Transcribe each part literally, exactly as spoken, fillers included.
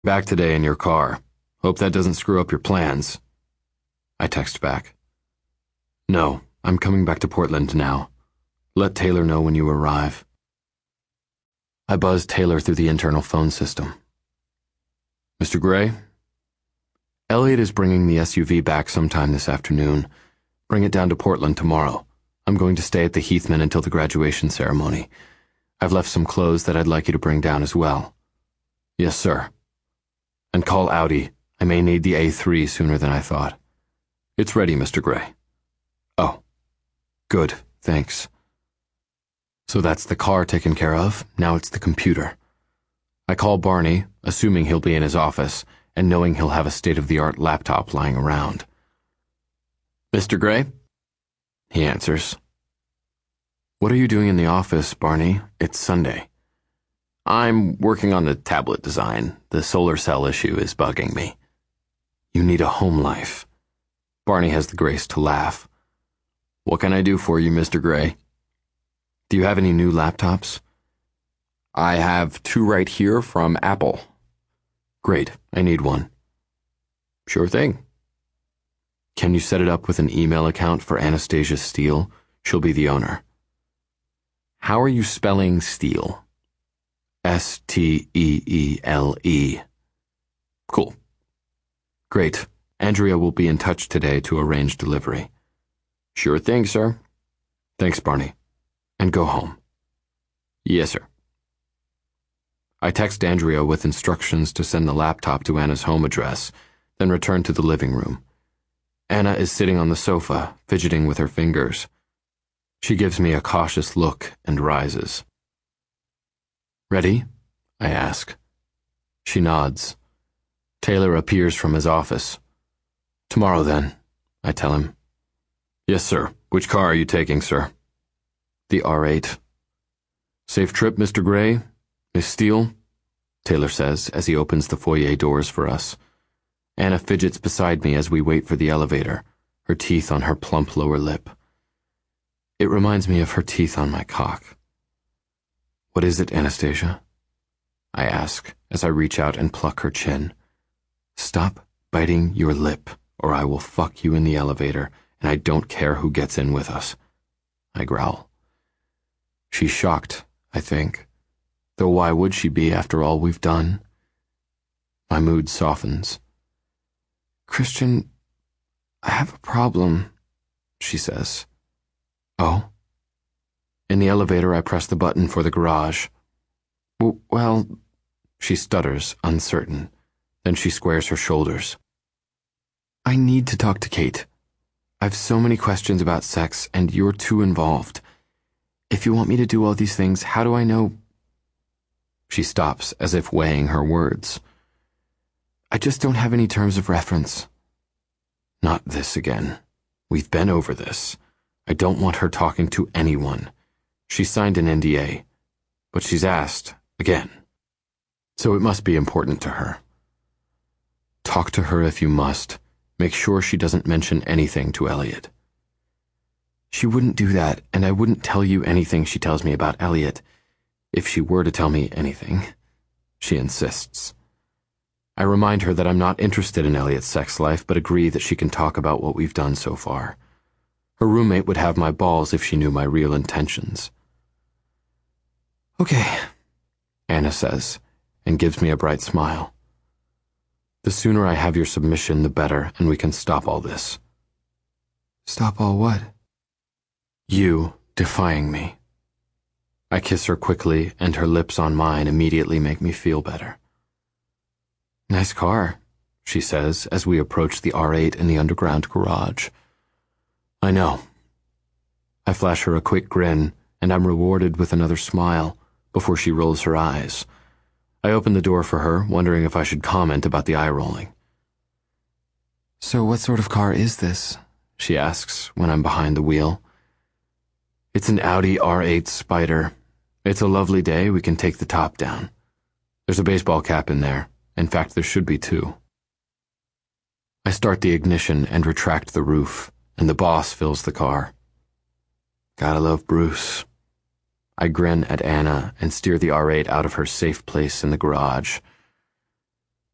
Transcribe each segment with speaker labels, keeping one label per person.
Speaker 1: Back today in your car. Hope that doesn't screw up your plans. I text back. No, I'm coming back to Portland now. Let Taylor know when you arrive. I buzz Taylor through the internal phone system. Mister Gray? Elliot is bringing the S U V back sometime this afternoon. Bring it down to Portland tomorrow. I'm going to stay at the Heathman until the graduation ceremony. I've left some clothes that I'd like you to bring down as well. Yes, sir. And call Audi. I may need the A three sooner than I thought. It's ready, Mister Gray. Oh. Good, thanks. So that's the car taken care of. Now it's the computer. I call Barney, assuming he'll be in his office, and knowing he'll have a state-of-the-art laptop lying around. Mister Gray? He answers. What are you doing in the office, Barney? It's Sunday. I'm working on the tablet design. The solar cell issue is bugging me. You need a home life. Barney has the grace to laugh. What can I do for you, Mister Gray? Do you have any new laptops? I have two right here from Apple. Great, I need one. Sure thing. Can you set it up with an email account for Anastasia Steele? She'll be the owner. How are you spelling Steele? S T E E L E. Cool. Great. Andrea will be in touch today to arrange delivery. Sure thing, sir. Thanks, Barney. And go home. Yes, sir. I text Andrea with instructions to send the laptop to Anna's home address, then return to the living room. Anna is sitting on the sofa, fidgeting with her fingers. She gives me a cautious look and rises. Ready? I ask. She nods. Taylor appears from his office. Tomorrow, then, I tell him. Yes, sir. Which car are you taking, sir? The R eight. Safe trip, Mister Gray? Miss Steele? Taylor says as he opens the foyer doors for us. Anna fidgets beside me as we wait for the elevator, her teeth on her plump lower lip. It reminds me of her teeth on my cock. What is it, Anastasia? I ask as I reach out and pluck her chin. Stop biting your lip, or I will fuck you in the elevator, and I don't care who gets in with us. I growl. She's shocked, I think. Though why would she be after all we've done? My mood softens. Christian, I have a problem, she says. Oh? In the elevator, I press the button for the garage. W- well, she stutters, uncertain. Then she squares her shoulders. I need to talk to Kate. I've so many questions about sex, and you're too involved. If you want me to do all these things, how do I know? She stops, as if weighing her words. I just don't have any terms of reference. Not this again. We've been over this. I don't want her talking to anyone. She signed an N D A, but she's asked, again. So it must be important to her. Talk to her if you must. Make sure she doesn't mention anything to Elliot. She wouldn't do that, and I wouldn't tell you anything she tells me about Elliot. If she were to tell me anything, she insists. I remind her that I'm not interested in Elliot's sex life, but agree that she can talk about what we've done so far. Her roommate would have my balls if she knew my real intentions. Okay, Anna says, and gives me a bright smile. The sooner I have your submission, the better, and we can stop all this. Stop all what? You defying me. I kiss her quickly, and her lips on mine immediately make me feel better. Nice car, she says as we approach the R eight in the underground garage. I know. I flash her a quick grin, and I'm rewarded with another smile before she rolls her eyes. I open the door for her, wondering if I should comment about the eye rolling. So what sort of car is this? She asks when I'm behind the wheel. It's an Audi R eight Spider. It's a lovely day, we can take the top down. There's a baseball cap in there. In fact, there should be two. I start the ignition and retract the roof, and the boss fills the car. Gotta love Bruce. I grin at Anna and steer the R eight out of her safe place in the garage.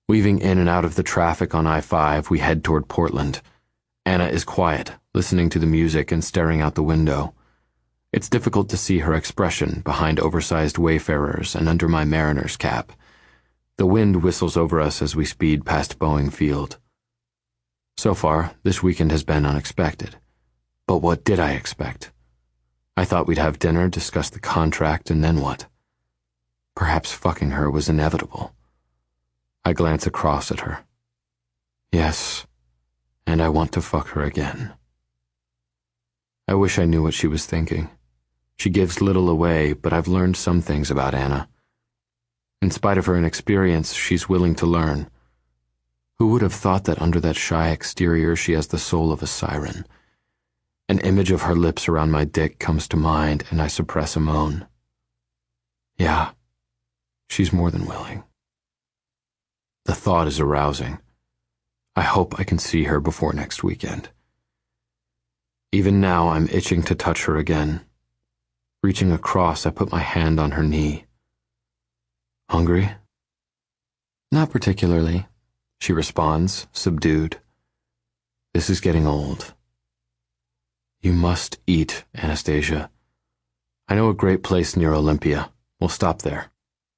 Speaker 1: Weaving in and out of the traffic on I five, we head toward Portland. Anna is quiet, listening to the music and staring out the window. It's difficult to see her expression behind oversized wayfarers and under my mariner's cap. The wind whistles over us as we speed past Boeing Field. So far, this weekend has been unexpected. But what did I expect? I thought we'd have dinner, discuss the contract, and then what? Perhaps fucking her was inevitable. I glance across at her. Yes, and I want to fuck her again. I wish I knew what she was thinking. She gives little away, but I've learned some things about Anna. In spite of her inexperience, she's willing to learn. Who would have thought that under that shy exterior she has the soul of a siren? An image of her lips around my dick comes to mind, and I suppress a moan. Yeah, she's more than willing. The thought is arousing. I hope I can see her before next weekend. Even now, I'm itching to touch her again. Reaching across, I put my hand on her knee. Hungry? Not particularly, she responds, subdued. This is getting old. You must eat, Anastasia. I know a great place near Olympia. We'll stop there.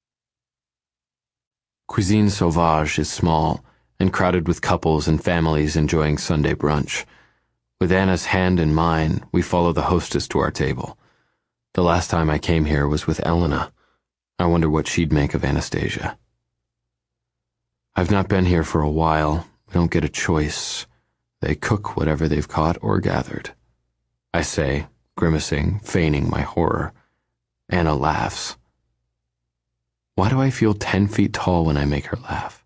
Speaker 1: Cuisine Sauvage is small and crowded with couples and families enjoying Sunday brunch. With Anna's hand in mine, we follow the hostess to our table. The last time I came here was with Elena. I wonder what she'd make of Anastasia. I've not been here for a while. We don't get a choice. They cook whatever they've caught or gathered. I say, grimacing, feigning my horror. Anna laughs. Why do I feel ten feet tall when I make her laugh?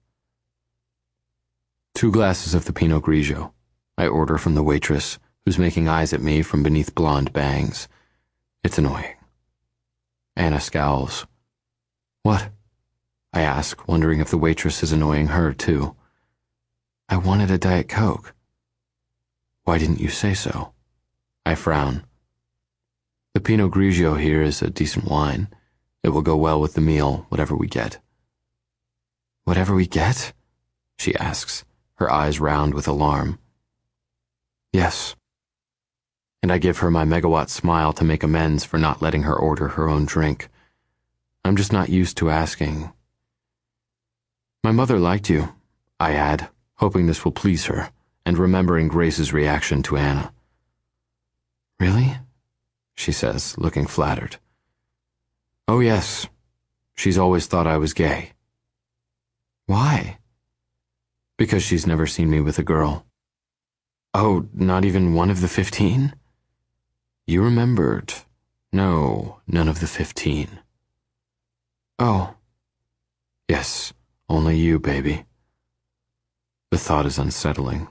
Speaker 1: Two glasses of the Pinot Grigio, I order from the waitress, who's making eyes at me from beneath blonde bangs. It's annoying. Anna scowls. What? I ask, wondering if the waitress is annoying her, too. I wanted a Diet Coke. Why didn't you say so? I frown. The Pinot Grigio here is a decent wine. It will go well with the meal, whatever we get. Whatever we get? She asks, her eyes round with alarm. Yes. And I give her my megawatt smile to make amends for not letting her order her own drink. I'm just not used to asking. My mother liked you, I add, hoping this will please her, and remembering Grace's reaction to Anna. Really? She says, looking flattered. Oh yes, she's always thought I was gay. Why? Because she's never seen me with a girl. Oh, not even one of the fifteen? You remembered. No, none of the fifteen. Oh. Yes, only you, baby. The thought is unsettling.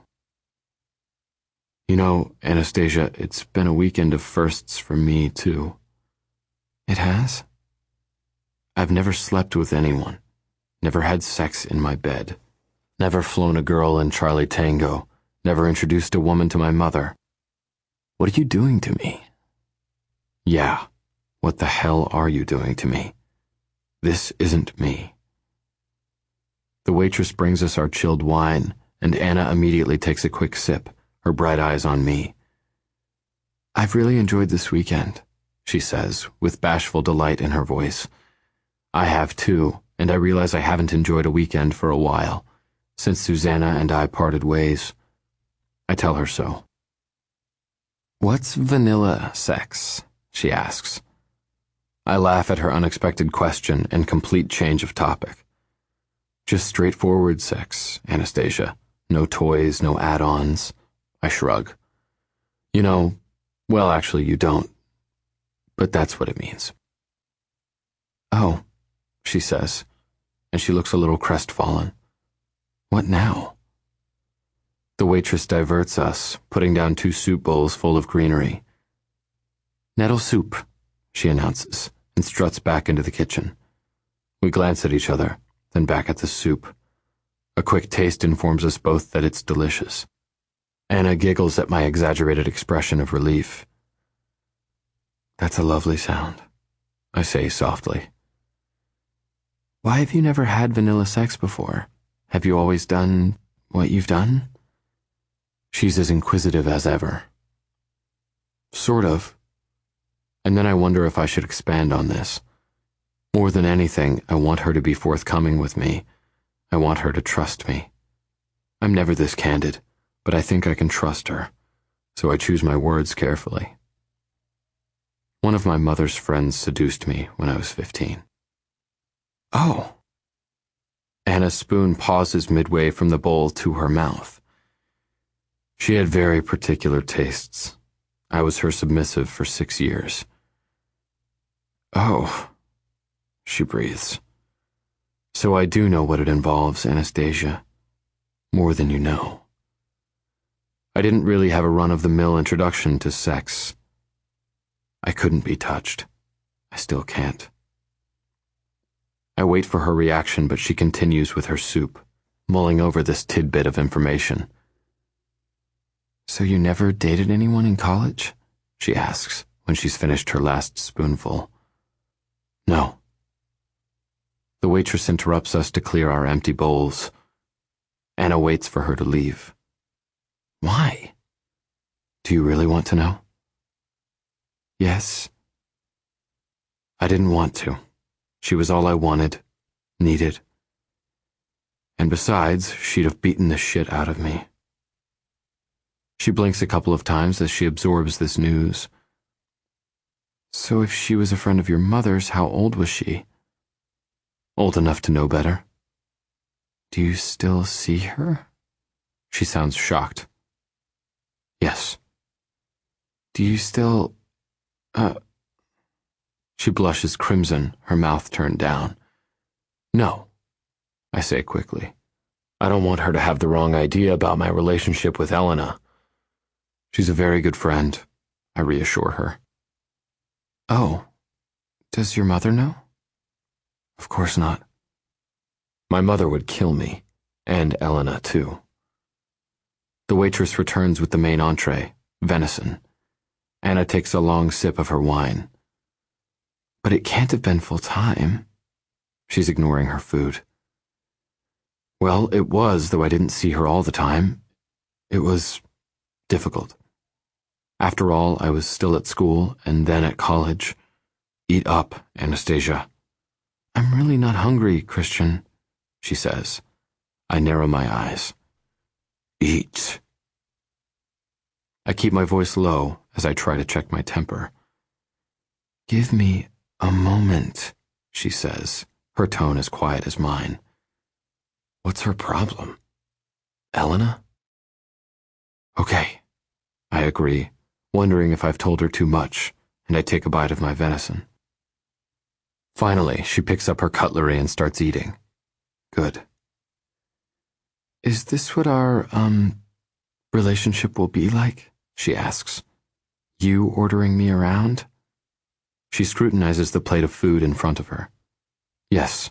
Speaker 1: You know, Anastasia, it's been a weekend of firsts for me, too. It has? I've never slept with anyone, never had sex in my bed, never flown a girl in Charlie Tango, never introduced a woman to my mother. What are you doing to me? Yeah, what the hell are you doing to me? This isn't me. The waitress brings us our chilled wine, and Anna immediately takes a quick sip, her bright eyes on me. I've really enjoyed this weekend, she says, with bashful delight in her voice. I have too, and I realize I haven't enjoyed a weekend for a while, since Susanna and I parted ways. I tell her so. What's vanilla sex? She asks. I laugh at her unexpected question and complete change of topic. Just straightforward sex, Anastasia. No toys, no add-ons. I shrug. You know, well, actually, you don't. But that's what it means. Oh, she says, and she looks a little crestfallen. What now? The waitress diverts us, putting down two soup bowls full of greenery. Nettle soup, she announces, and struts back into the kitchen. We glance at each other, then back at the soup. A quick taste informs us both that it's delicious. Anna giggles at my exaggerated expression of relief. That's a lovely sound, I say softly. Why have you never had vanilla sex before? Have you always done what you've done? She's as inquisitive as ever. Sort of. And then I wonder if I should expand on this. More than anything, I want her to be forthcoming with me. I want her to trust me. I'm never this candid, but I think I can trust her, so I choose my words carefully. One of my mother's friends seduced me when I was fifteen. Oh. Anna's spoon pauses midway from the bowl to her mouth. She had very particular tastes. I was her submissive for six years. Oh, she breathes. So I do know what it involves, Anastasia. More than you know. I didn't really have a run-of-the-mill introduction to sex. I couldn't be touched. I still can't. I wait for her reaction, but she continues with her soup, mulling over this tidbit of information. So you never dated anyone in college? She asks when she's finished her last spoonful. No. The waitress interrupts us to clear our empty bowls. Anna waits for her to leave. Why? Do you really want to know? Yes. I didn't want to. She was all I wanted, needed. And besides, she'd have beaten the shit out of me. She blinks a couple of times as she absorbs this news. So if she was a friend of your mother's, how old was she? Old enough to know better. Do you still see her? She sounds shocked. Yes. Do you still, uh... She blushes crimson, her mouth turned down. No, I say quickly. I don't want her to have the wrong idea about my relationship with Elena. She's a very good friend, I reassure her. Oh, does your mother know? Of course not. My mother would kill me, and Elena too. The waitress returns with the main entree, venison. Anna takes a long sip of her wine. But it can't have been full time. She's ignoring her food. Well, it was, though I didn't see her all the time. It was difficult. After all, I was still at school and then at college. Eat up, Anastasia. I'm really not hungry, Christian, she says. I narrow my eyes. Eat. I keep my voice low as I try to check my temper. Give me a moment, she says, her tone as quiet as mine. What's her problem? Elena? Okay, I agree, wondering if I've told her too much, and I take a bite of my venison. Finally, she picks up her cutlery and starts eating. Good. Is this what our, um, relationship will be like? She asks. You ordering me around? She scrutinizes the plate of food in front of her. Yes.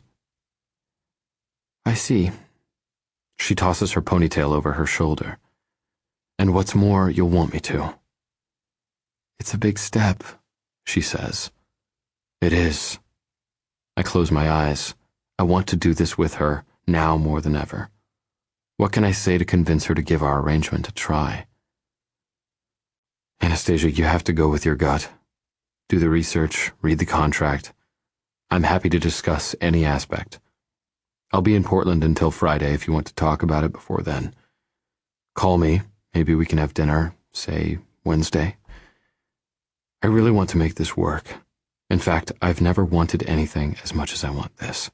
Speaker 1: I see. She tosses her ponytail over her shoulder. And what's more, you'll want me to. It's a big step, she says. It is. I close my eyes. I want to do this with her, now more than ever. What can I say to convince her to give our arrangement a try? Anastasia, you have to go with your gut. Do the research, read the contract. I'm happy to discuss any aspect. I'll be in Portland until Friday if you want to talk about it before then. Call me. Maybe we can have dinner, say, Wednesday. I really want to make this work. In fact, I've never wanted anything as much as I want this.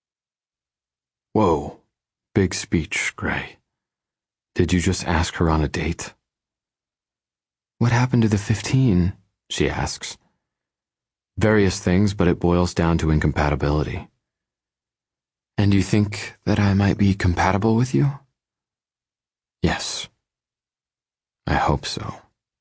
Speaker 1: Whoa, big speech, Gray. Did you just ask her on a date? What happened to the fifteen? She asks. Various things, but it boils down to incompatibility. And you think that I might be compatible with you? Yes. I hope so.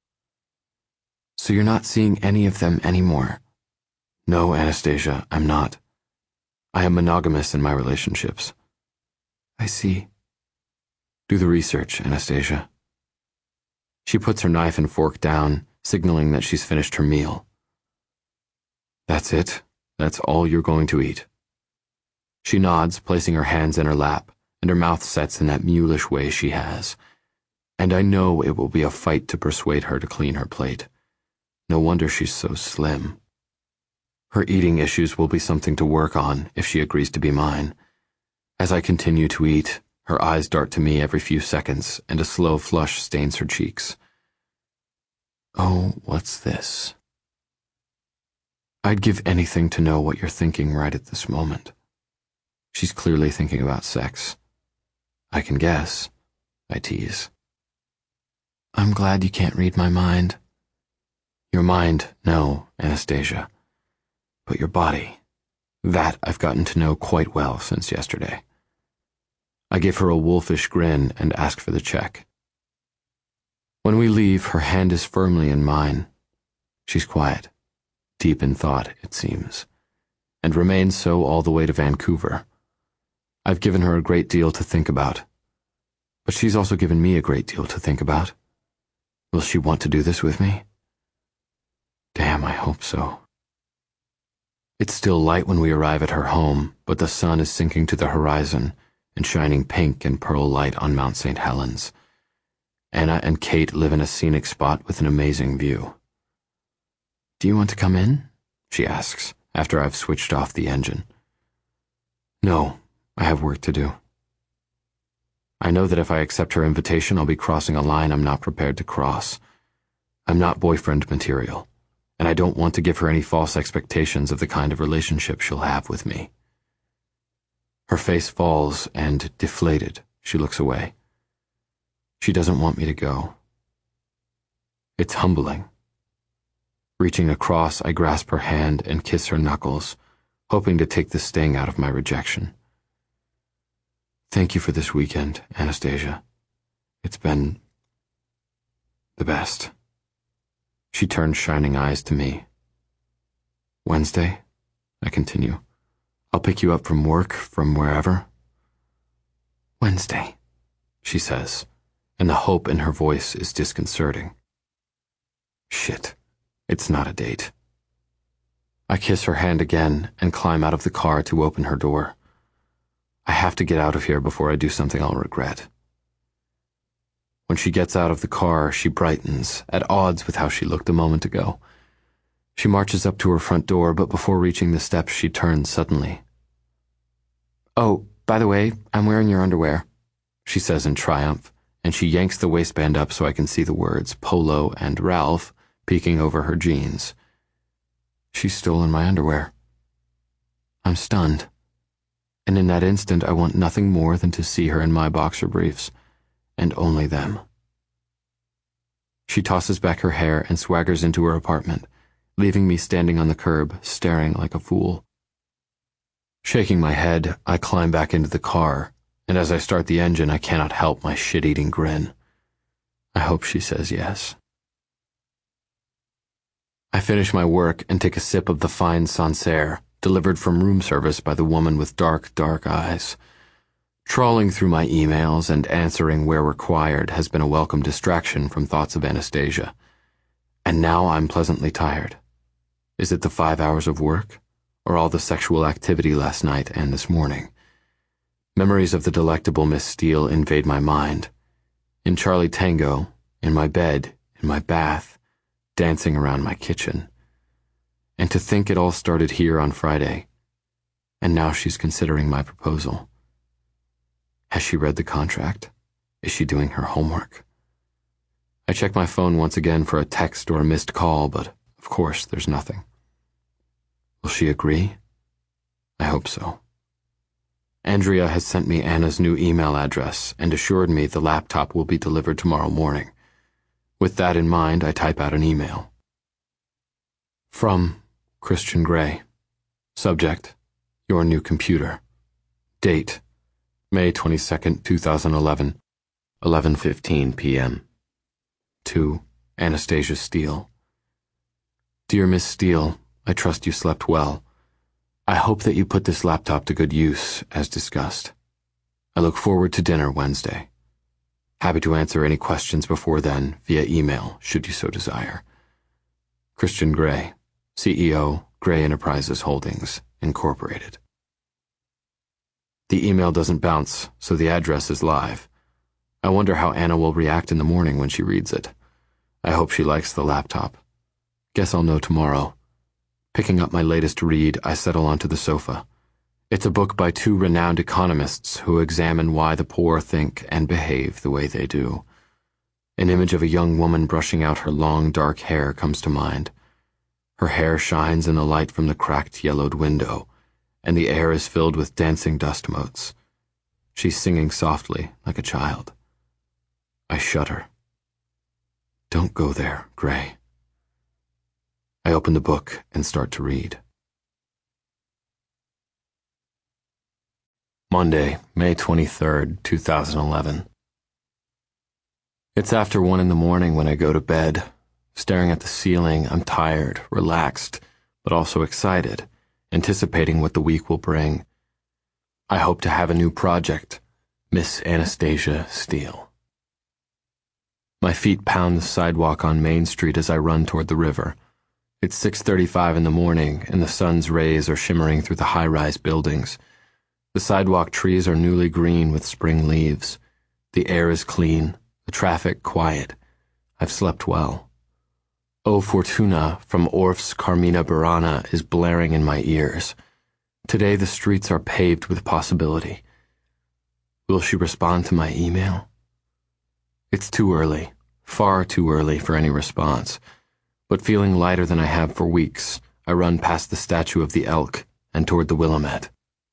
Speaker 1: So you're not seeing any of them anymore? No, Anastasia, I'm not. I am monogamous in my relationships. I see. Do the research, Anastasia. She puts her knife and fork down, signaling that she's finished her meal. That's it. That's all you're going to eat. She nods, placing her hands in her lap, and her mouth sets in that mulish way she has. And I know it will be a fight to persuade her to clean her plate. No wonder she's so slim. Her eating issues will be something to work on if she agrees to be mine. As I continue to eat, her eyes dart to me every few seconds, and a slow flush stains her cheeks. Oh, what's this? I'd give anything to know what you're thinking right at this moment. She's clearly thinking about sex. I can guess, I tease. I'm glad you can't read my mind. Your mind, no, Anastasia. But your body, that I've gotten to know quite well since yesterday. I give her a wolfish grin and ask for the check. When we leave, her hand is firmly in mine. She's quiet, deep in thought, it seems, and remains so all the way to Vancouver. I've given her a great deal to think about, but she's also given me a great deal to think about. Will she want to do this with me? Damn, I hope so. It's still light when we arrive at her home, but the sun is sinking to the horizon and shining pink and pearl light on Mount Saint Helens. Anna and Kate live in a scenic spot with an amazing view. Do you want to come in? She asks, after I've switched off the engine. No, I have work to do. I know that if I accept her invitation, I'll be crossing a line I'm not prepared to cross. I'm not boyfriend material, and I don't want to give her any false expectations of the kind of relationship she'll have with me. Her face falls, and, deflated, she looks away. She doesn't want me to go. It's humbling. Reaching across, I grasp her hand and kiss her knuckles, hoping to take the sting out of my rejection. Thank you for this weekend, Anastasia. It's been the best. She turns shining eyes to me. Wednesday, I continue. I'll pick you up from work, from wherever. Wednesday, she says, and the hope in her voice is disconcerting. Shit, it's not a date. I kiss her hand again and climb out of the car to open her door. I have to get out of here before I do something I'll regret. When she gets out of the car, she brightens, at odds with how she looked a moment ago. She marches up to her front door, but before reaching the steps, she turns suddenly. Oh, by the way, I'm wearing your underwear, she says in triumph, and she yanks the waistband up so I can see the words Polo and Ralph peeking over her jeans. She's stolen my underwear. I'm stunned. And in that instant, I want nothing more than to see her in my boxer briefs, and only them. She tosses back her hair and swaggers into her apartment, leaving me standing on the curb, staring like a fool. Shaking my head, I climb back into the car, and as I start the engine, I cannot help my shit-eating grin. I hope she says yes. I finish my work and take a sip of the fine Sancerre, delivered from room service by the woman with dark, dark eyes. Trawling through my emails and answering where required has been a welcome distraction from thoughts of Anastasia. And now I'm pleasantly tired. Is it the five hours of work, or all the sexual activity last night and this morning? Memories of the delectable Miss Steele invade my mind. In Charlie Tango, in my bed, in my bath, dancing around my kitchen. And to think it all started here on Friday, and now she's considering my proposal. Has she read the contract? Is she doing her homework? I check my phone once again for a text or a missed call, but of course there's nothing. Will she agree? I hope so. Andrea has sent me Anna's new email address and assured me the laptop will be delivered tomorrow morning. With that in mind, I type out an email. From Christian Grey. Subject, your new computer. Date, May twenty-second, two thousand eleven, eleven fifteen p m To Anastasia Steele. Dear Miss Steele, I trust you slept well. I hope that you put this laptop to good use, as discussed. I look forward to dinner Wednesday. Happy to answer any questions before then via email, should you so desire. Christian Grey, C E O, Grey Enterprises Holdings, Incorporated. The email doesn't bounce, so the address is live. I wonder how Anna will react in the morning when she reads it. I hope she likes the laptop. Guess I'll know tomorrow. Picking up my latest read, I settle onto the sofa. It's a book by two renowned economists who examine why the poor think and behave the way they do. An image of a young woman brushing out her long, dark hair comes to mind. Her hair shines in the light from the cracked, yellowed window, and the air is filled with dancing dust motes. She's singing softly, like a child. I shudder. Don't go there, Gray. I open the book and start to read. Monday, May twenty-third, two thousand eleven. It's after one in the morning when I go to bed. Staring at the ceiling, I'm tired, relaxed, but also excited, anticipating what the week will bring. I hope to have a new project, Miss Anastasia Steele. My feet pound the sidewalk on Main Street as I run toward the river. It's six thirty-five in the morning, and the sun's rays are shimmering through the high-rise buildings. The sidewalk trees are newly green with spring leaves. The air is clean, the traffic quiet. I've slept well. O Fortuna from Orff's Carmina Burana is blaring in my ears. Today the streets are paved with possibility. Will she respond to my email? It's too early, far too early for any response. But feeling lighter than I have for weeks, I run past the statue of the elk and toward the Willamette.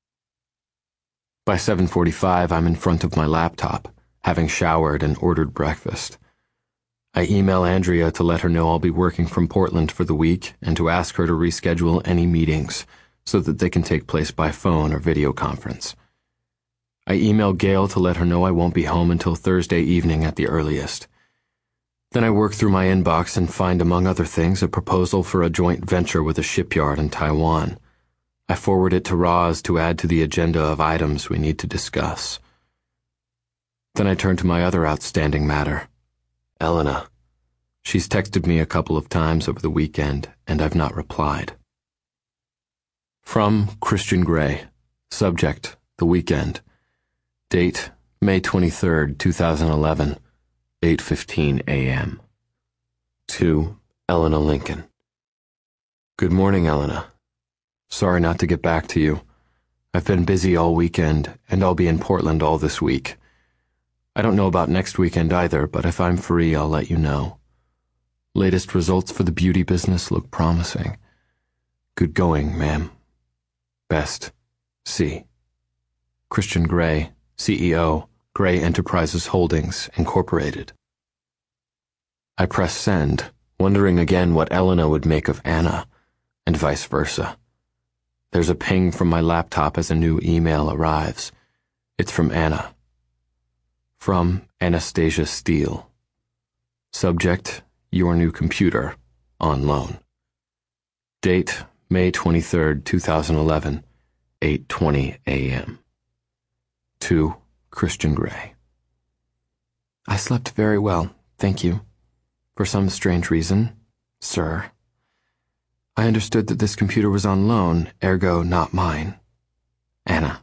Speaker 1: By seven forty-five, I'm in front of my laptop, having showered and ordered breakfast. I email Andrea to let her know I'll be working from Portland for the week and to ask her to reschedule any meetings so that they can take place by phone or video conference. I email Gail to let her know I won't be home until Thursday evening at the earliest. Then I work through my inbox and find, among other things, a proposal for a joint venture with a shipyard in Taiwan. I forward it to Roz to add to the agenda of items we need to discuss. Then I turn to my other outstanding matter, Elena. She's texted me a couple of times over the weekend, and I've not replied. From Christian Gray. Subject, The Weekend. Date, May twenty-third, two thousand eleven. eight fifteen a.m. To Elena Lincoln. Good morning, Elena. Sorry not to get back to you. I've been busy all weekend, and I'll be in Portland all this week. I don't know about next weekend either, but if I'm free, I'll let you know. Latest results for the beauty business look promising. Good going, ma'am. Best, C. Christian Gray, C E O, Gray Enterprises Holdings, Incorporated. I press send, wondering again what Elena would make of Anna, and vice versa. There's a ping from my laptop as a new email arrives. It's from Anna. From Anastasia Steele. Subject, Your New Computer, on loan. Date, May twenty-third, two thousand eleven, eight twenty a.m. To Christian Gray. I slept very well, thank you. For some strange reason, sir. I understood that this computer was on loan, ergo not mine. Anna.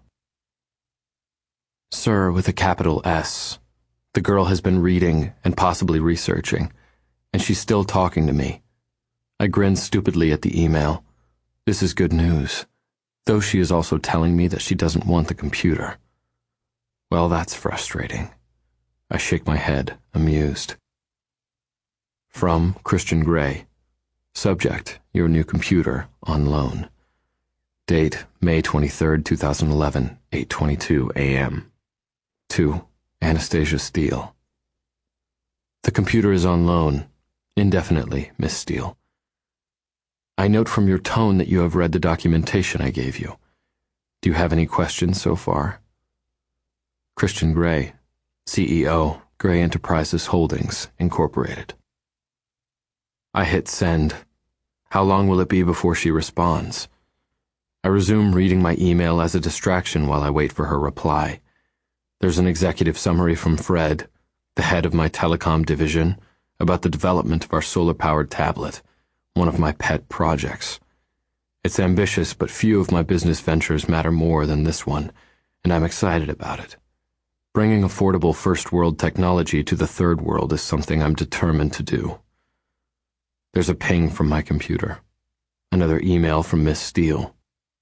Speaker 1: Sir with a capital S. The girl has been reading and possibly researching, and she's still talking to me. I grin stupidly at the email. This is good news, though she is also telling me that she doesn't want the computer. Well, that's frustrating. I shake my head, amused. From Christian Gray. Subject, Your New Computer, on loan. Date, May twenty-third, two thousand eleven, eight twenty-two a.m. To Anastasia Steele. The computer is on loan, indefinitely, Miss Steele. I note from your tone that you have read the documentation I gave you. Do you have any questions so far? Christian Gray, C E O, Gray Enterprises Holdings, Incorporated. I hit send. How long will it be before she responds? I resume reading my email as a distraction while I wait for her reply. There's an executive summary from Fred, the head of my telecom division, about the development of our solar-powered tablet, one of my pet projects. It's ambitious, but few of my business ventures matter more than this one, and I'm excited about it. Bringing affordable first-world technology to the third world is something I'm determined to do. There's a ping from my computer. Another email from Miss Steele.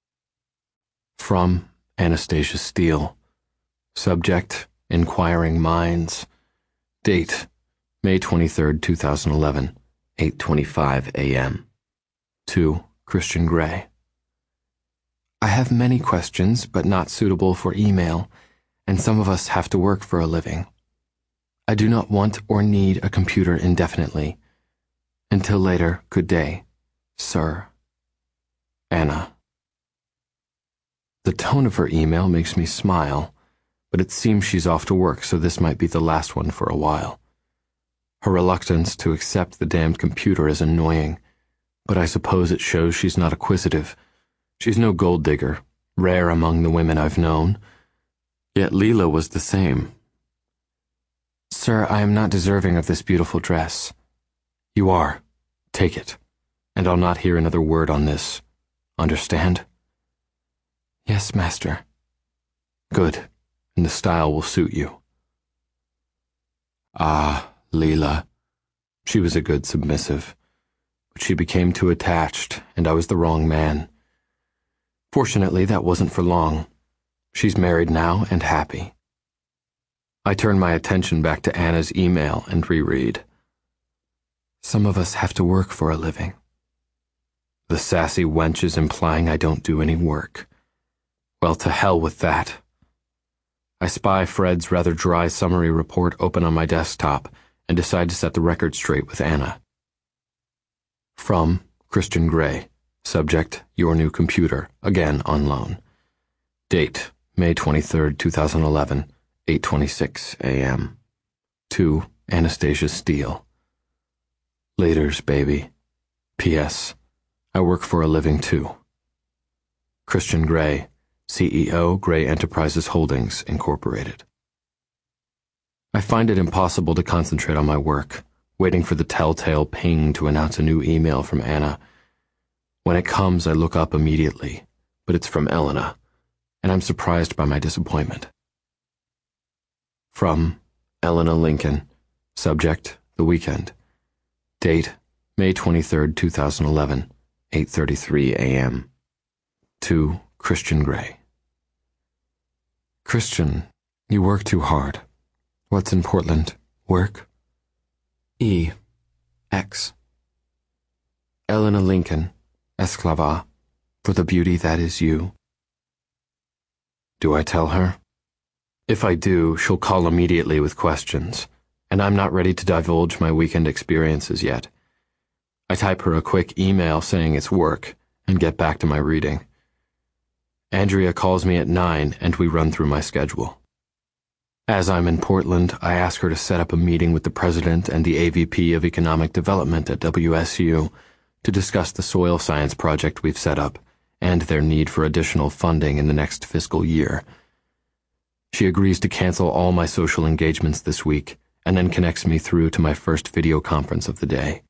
Speaker 1: From Anastasia Steele. Subject, Inquiring Minds. Date, May twenty-third, two thousand eleven, eight twenty-five a m To Christian Grey. I have many questions, but not suitable for email, and some of us have to work for a living. I do not want or need a computer indefinitely. Until later, good day, sir. Anna. The tone of her email makes me smile, but it seems she's off to work, so this might be the last one for a while. Her reluctance to accept the damned computer is annoying, but I suppose it shows she's not acquisitive. She's no gold digger, rare among the women I've known. Yet Leela was the same. Sir, I am not deserving of this beautiful dress. You are. Take it, and I'll not hear another word on this. Understand? Yes, master. Good, and the style will suit you. Ah, Leela. She was a good submissive, but she became too attached, and I was the wrong man. Fortunately, that wasn't for long. She's married now and happy. I turn my attention back to Anna's email and reread. Some of us have to work for a living. The sassy wench is implying I don't do any work. Well, to hell with that. I spy Fred's rather dry summary report open on my desktop and decide to set the record straight with Anna. From Christian Grey. Subject, your new computer, again on loan. Date, May twenty-third, two thousand eleven, eight twenty-six a m To Anastasia Steele. Laters, baby. P S. I work for a living, too. Christian Grey, C E O, Grey Enterprises Holdings, Incorporated. I find it impossible to concentrate on my work, waiting for the telltale ping to announce a new email from Anna. When it comes, I look up immediately, but it's from Elena, and I'm surprised by my disappointment. From Elena Lincoln. Subject, the weekend. Date, May twenty-third, two thousand eleven, eight thirty-three a m To Christian Grey. Christian, you work too hard. What's in Portland? Work? E. X. Elena Lincoln. Esclava, for the beauty that is you. Do I tell her? If I do, she'll call immediately with questions, and I'm not ready to divulge my weekend experiences yet. I type her a quick email saying it's work, and get back to my reading. Andrea calls me at nine, and we run through my schedule. As I'm in Portland, I ask her to set up a meeting with the president and the A V P of Economic Development at W S U to discuss the soil science project we've set up and their need for additional funding in the next fiscal year. She agrees to cancel all my social engagements this week and then connects me through to my first video conference of the day.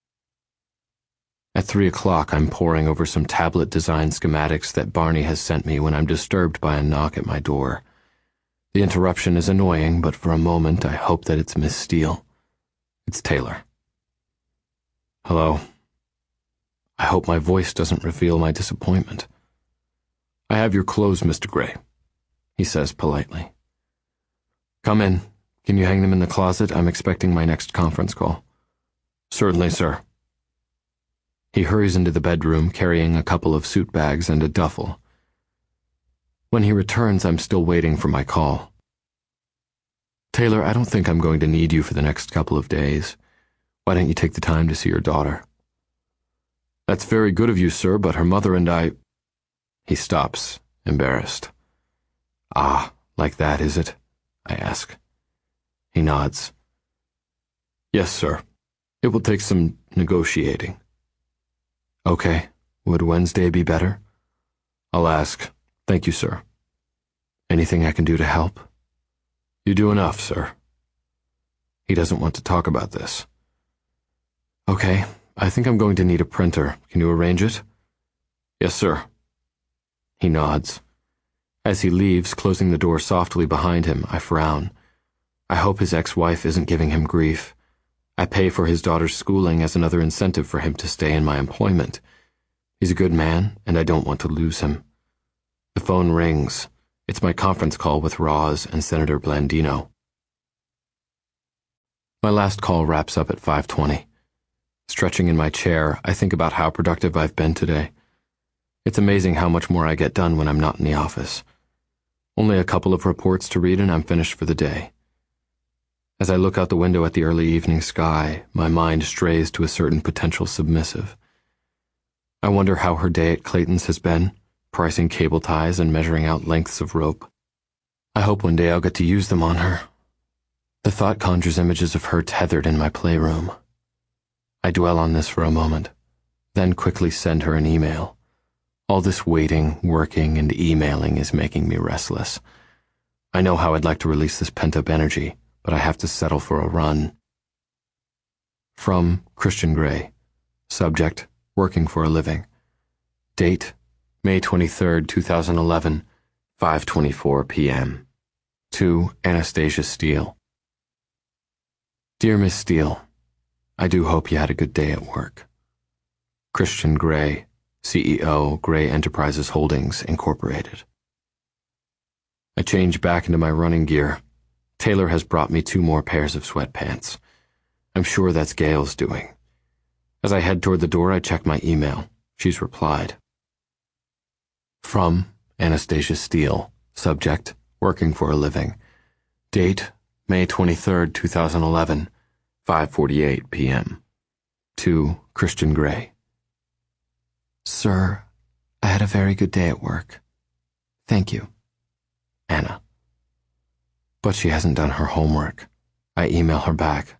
Speaker 1: At three o'clock, I'm poring over some tablet design schematics that Barney has sent me when I'm disturbed by a knock at my door. The interruption is annoying, but for a moment I hope that it's Miss Steele. It's Taylor. Hello. I hope my voice doesn't reveal my disappointment. I have your clothes, Mister Grey, he says politely. Come in. Can you hang them in the closet? I'm expecting my next conference call. Certainly, sir. He hurries into the bedroom, carrying a couple of suit bags and a duffel. When he returns, I'm still waiting for my call. Taylor, I don't think I'm going to need you for the next couple of days. Why don't you take the time to see your daughter? That's very good of you, sir, but her mother and I... He stops, embarrassed. Ah, like that, is it? I ask. He nods. Yes, sir. It will take some negotiating. Okay. Would Wednesday be better? I'll ask. Thank you, sir. Anything I can do to help? You do enough, sir. He doesn't want to talk about this. Okay. I think I'm going to need a printer. Can you arrange it? Yes, sir. He nods. As he leaves, closing the door softly behind him, I frown. I hope his ex-wife isn't giving him grief. I pay for his daughter's schooling as another incentive for him to stay in my employment. He's a good man, and I don't want to lose him. The phone rings. It's my conference call with Roz and Senator Blandino. My last call wraps up at five twenty. Stretching in my chair, I think about how productive I've been today. It's amazing how much more I get done when I'm not in the office. Only a couple of reports to read and I'm finished for the day. As I look out the window at the early evening sky, my mind strays to a certain potential submissive. I wonder how her day at Clayton's has been, pricing cable ties and measuring out lengths of rope. I hope one day I'll get to use them on her. The thought conjures images of her tethered in my playroom. I dwell on this for a moment, then quickly send her an email. All this waiting, working, and emailing is making me restless. I know how I'd like to release this pent-up energy, but I have to settle for a run. From Christian Grey. Subject, working for a living. Date, May twenty-third, two thousand eleven, five twenty-four p m To Anastasia Steele. Dear Miss Steele, I do hope you had a good day at work. Christian Grey, C E O, Grey Enterprises Holdings, Incorporated. I change back into my running gear. Taylor has brought me two more pairs of sweatpants. I'm sure that's Gail's doing. As I head toward the door, I check my email. She's replied. From Anastasia Steele. Subject, working for a living. Date, May twenty-third, two thousand eleven, five forty-eight p m To Christian Grey. Sir, I had a very good day at work. Thank you. Anna. But she hasn't done her homework. I email her back.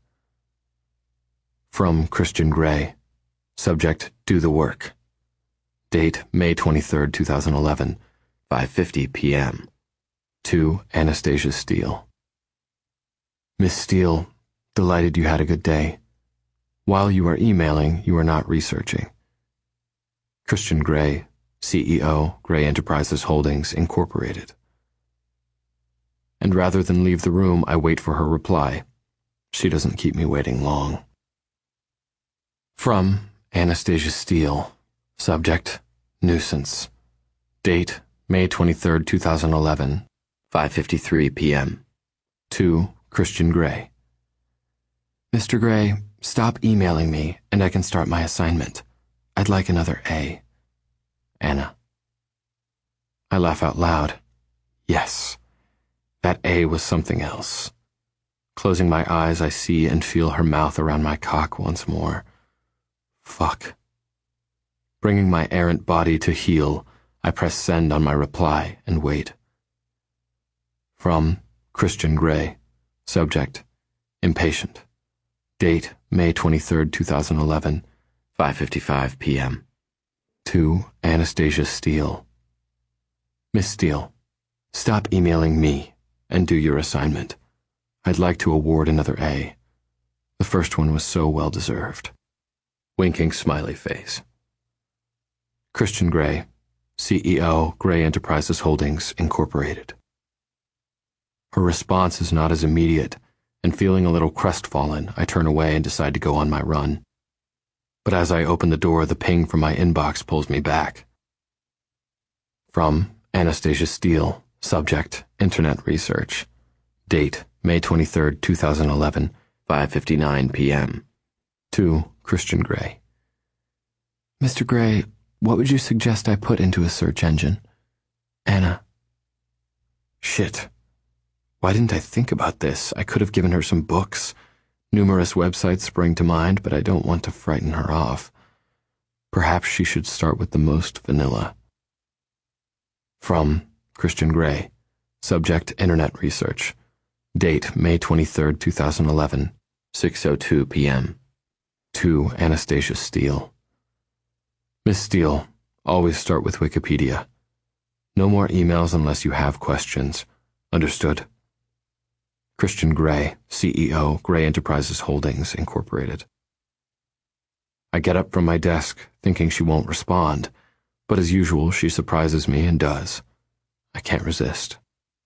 Speaker 1: From Christian Grey. Subject, do the work. Date, May twenty-third, two thousand eleven, five fifty p m To Anastasia Steele. Miss Steele, delighted you had a good day. While you are emailing, you are not researching. Christian Grey, C E O, Grey Enterprises Holdings, Incorporated. And rather than leave the room, I wait for her reply. She doesn't keep me waiting long. From Anastasia Steele. Subject, nuisance. Date, May twenty-third, two thousand eleven, five fifty-three p m To Christian Grey. Mister Grey, stop emailing me and I can start my assignment. I'd like another A. Anna. I laugh out loud. Yes. That A was something else. Closing my eyes, I see and feel her mouth around my cock once more. Fuck. Bringing my errant body to heel, I press send on my reply and wait. From Christian Grey. Subject, impatient. Date, May twenty-third, two thousand eleven, five fifty-five p m To Anastasia Steele. Miss Steele, stop emailing me and do your assignment. I'd like to award another A. The first one was so well deserved. Winking smiley face. Christian Grey, C E O, Grey Enterprises Holdings, Incorporated. Her response is not as immediate, and feeling a little crestfallen, I turn away and decide to go on my run. But as I open the door, the ping from my inbox pulls me back. From Anastasia Steele. Subject, Internet Research. Date, May twenty-third, two thousand eleven, five fifty-nine p m To Christian Grey. Mister Grey, what would you suggest I put into a search engine? Anna. Shit. Why didn't I think about this? I could have given her some books. Numerous websites spring to mind, but I don't want to frighten her off. Perhaps she should start with the most vanilla. From Christian Grey. Subject, Internet Research. Date, May twenty-third, two thousand eleven, six oh two p m To Anastasia Steele. Miss Steele, always start with Wikipedia. No more emails unless you have questions. Understood? Christian Grey, C E O, Grey Enterprises Holdings, Incorporated. I get up from my desk, thinking she won't respond, but as usual, she surprises me and does. I can't resist.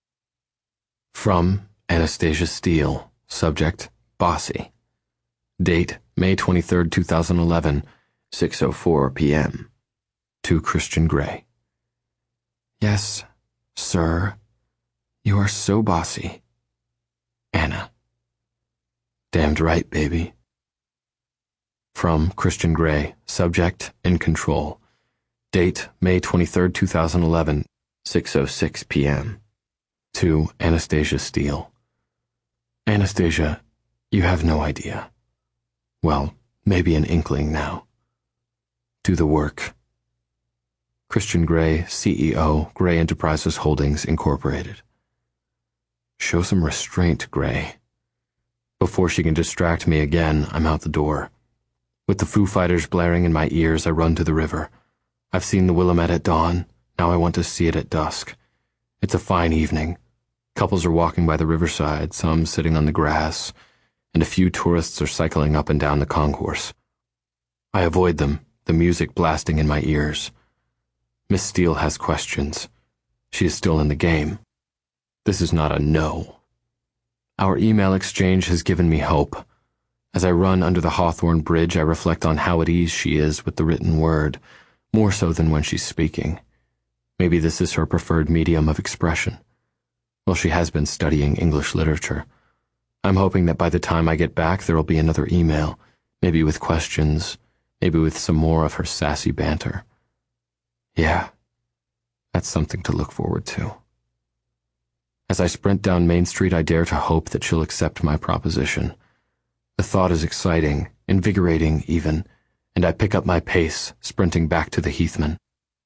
Speaker 1: From Anastasia Steele. Subject, Bossy. Date, May twenty-third, two thousand eleven, six oh four p.m. To Christian Grey. Yes, sir. You are so bossy. Anna. Damned right, baby. From Christian Grey. Subject, In Control. Date, May twenty-third, two thousand eleven, six oh six p.m. To Anastasia Steele. Anastasia, you have no idea. Well, maybe an inkling now. Do the work. Christian Grey, C E O, Grey Enterprises Holdings, Incorporated. Show some restraint, Grey. Before she can distract me again, I'm out the door. With the Foo Fighters blaring in my ears, I run to the river. I've seen the Willamette at dawn. Now I want to see it at dusk. It's a fine evening. Couples are walking by the riverside, some sitting on the grass, and a few tourists are cycling up and down the concourse. I avoid them, the music blasting in my ears. Miss Steele has questions. She is still in the game. This is not a no. Our email exchange has given me hope. As I run under the Hawthorne Bridge, I reflect on how at ease she is with the written word, more so than when she's speaking. Maybe this is her preferred medium of expression. Well, she has been studying English literature. I'm hoping that by the time I get back, there'll be another email, maybe with questions, maybe with some more of her sassy banter. Yeah, that's something to look forward to. As I sprint down Main Street, I dare to hope that she'll accept my proposition. The thought is exciting, invigorating even, and I pick up my pace, sprinting back to the Heathman.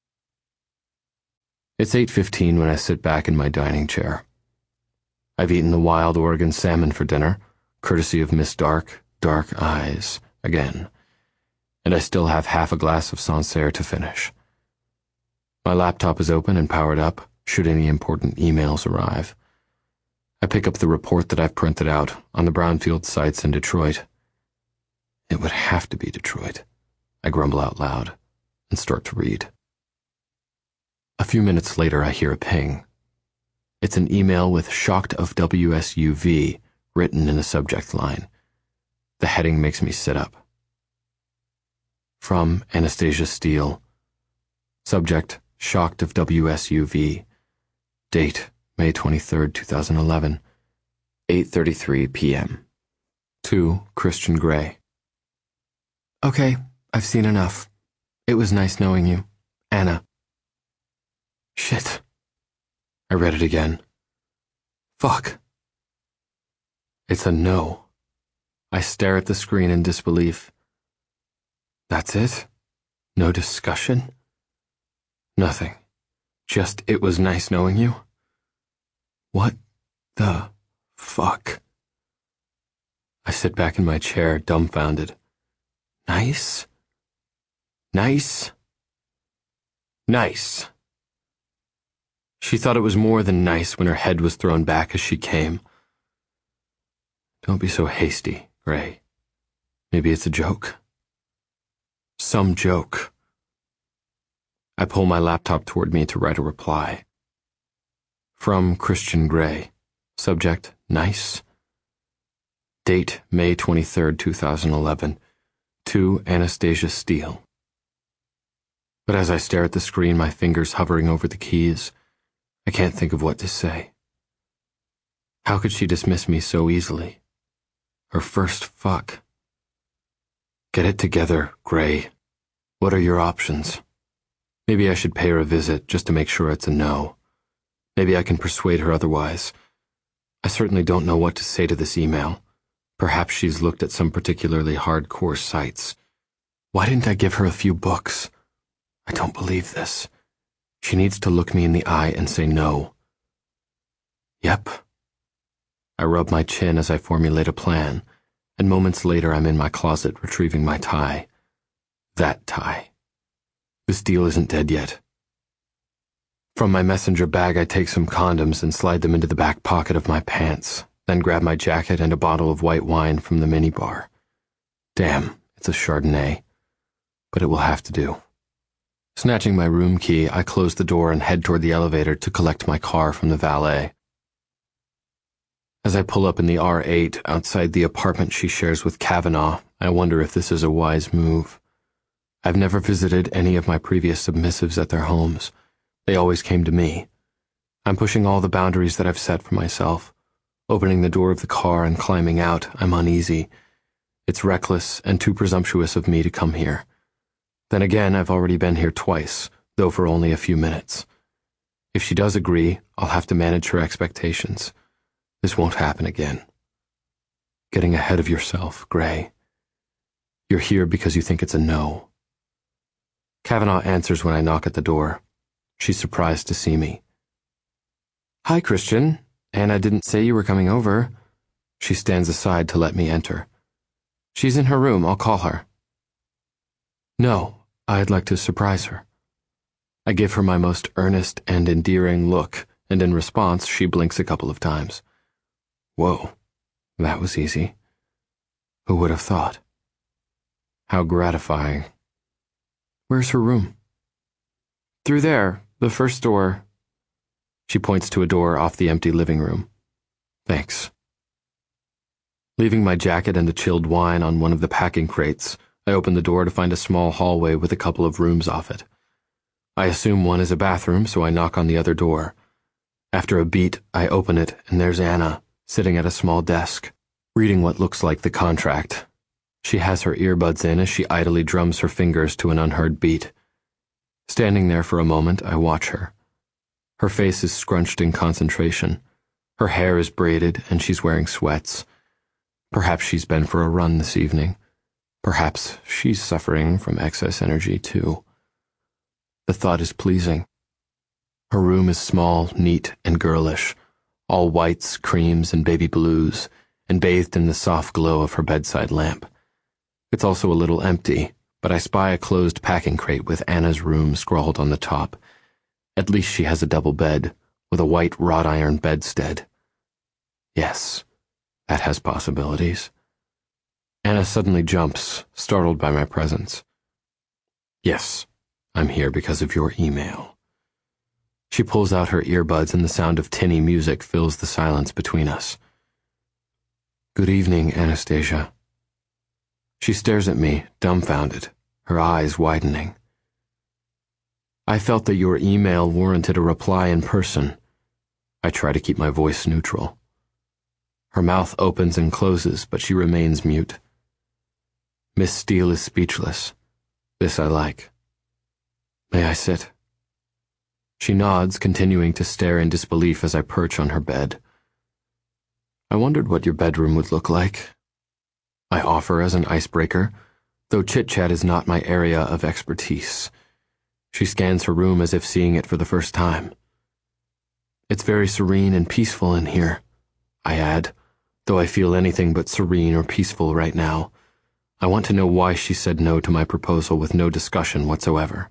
Speaker 1: It's eight fifteen when I sit back in my dining chair. I've eaten the wild Oregon salmon for dinner, courtesy of Miss Dark, Dark Eyes, again, and I still have half a glass of Sancerre to finish. My laptop is open and powered up, should any important emails arrive. I pick up the report that I've printed out on the brownfield sites in Detroit. It would have to be Detroit, I grumble out loud, and start to read. A few minutes later, I hear a ping. It's an email with "shocked of W S U V" written in the subject line. The heading makes me sit up. From Anastasia Steele. Subject, "Shocked of W S U V." Date, May twenty-third, two thousand eleven, eight thirty-three p.m. To Christian Grey. Okay, I've seen enough. It was nice knowing you. Anna. Shit. I read it again. Fuck. It's a no. I stare at the screen in disbelief. That's it? No discussion? Nothing. Just it was nice knowing you? What the fuck? I sit back in my chair, dumbfounded. Nice? Nice? Nice. She thought it was more than nice when her head was thrown back as she came. Don't be so hasty, Grey. Maybe it's a joke. Some joke. I pull my laptop toward me to write a reply. From Christian Grey. Subject, nice. Date, May twenty-third, two thousand eleven. To Anastasia Steele. But as I stare at the screen, my fingers hovering over the keys, I can't think of what to say. How could she dismiss me so easily? Her first fuck. Get it together, Grey. What are your options? Maybe I should pay her a visit just to make sure it's a no. Maybe I can persuade her otherwise. I certainly don't know what to say to this email. Perhaps she's looked at some particularly hardcore sites. Why didn't I give her a few books? I don't believe this. She needs to look me in the eye and say no. Yep. I rub my chin as I formulate a plan, and moments later I'm in my closet retrieving my tie. That tie. This deal isn't dead yet. From my messenger bag I take some condoms and slide them into the back pocket of my pants, then grab my jacket and a bottle of white wine from the minibar. Damn, it's a Chardonnay. But it will have to do. Snatching my room key, I close the door and head toward the elevator to collect my car from the valet. As I pull up in the R eight outside the apartment she shares with Kavanaugh, I wonder if this is a wise move. I've never visited any of my previous submissives at their homes. They always came to me. I'm pushing all the boundaries that I've set for myself. Opening the door of the car and climbing out, I'm uneasy. It's reckless and too presumptuous of me to come here. Then again, I've already been here twice, though for only a few minutes. If she does agree, I'll have to manage her expectations. This won't happen again. Getting ahead of yourself, Gray. You're here because you think it's a no. Kavanaugh answers when I knock at the door. She's surprised to see me. Hi, Christian. Anna didn't say you were coming over. She stands aside to let me enter. She's in her room. I'll call her. No, I'd like to surprise her. I give her my most earnest and endearing look, and in response, she blinks a couple of times. Whoa, that was easy. Who would have thought? How gratifying. Where's her room? Through there, the first door. She points to a door off the empty living room. Thanks. Leaving my jacket and a chilled wine on one of the packing crates, I open the door to find a small hallway with a couple of rooms off it. I assume one is a bathroom, so I knock on the other door. After a beat, I open it, and there's Anna, sitting at a small desk, reading what looks like the contract. She has her earbuds in as she idly drums her fingers to an unheard beat. Standing there for a moment, I watch her. Her face is scrunched in concentration. Her hair is braided, and she's wearing sweats. Perhaps she's been for a run this evening. Perhaps she's suffering from excess energy, too. The thought is pleasing. Her room is small, neat, and girlish, all whites, creams, and baby blues, and bathed in the soft glow of her bedside lamp. It's also a little empty, but I spy a closed packing crate with Anna's room scrawled on the top. At least she has a double bed, with a white wrought iron bedstead. Yes, that has possibilities. Anna suddenly jumps, startled by my presence. Yes, I'm here because of your email. She pulls out her earbuds and the sound of tinny music fills the silence between us. Good evening, Anastasia. She stares at me, dumbfounded, her eyes widening. I felt that your email warranted a reply in person. I try to keep my voice neutral. Her mouth opens and closes, but she remains mute. Miss Steele is speechless. This I like. May I sit? She nods, continuing to stare in disbelief as I perch on her bed. I wondered what your bedroom would look like. I offer as an icebreaker, though chit-chat is not my area of expertise. She scans her room as if seeing it for the first time. It's very serene and peaceful in here, I add, though I feel anything but serene or peaceful right now. I want to know why she said no to my proposal with no discussion whatsoever.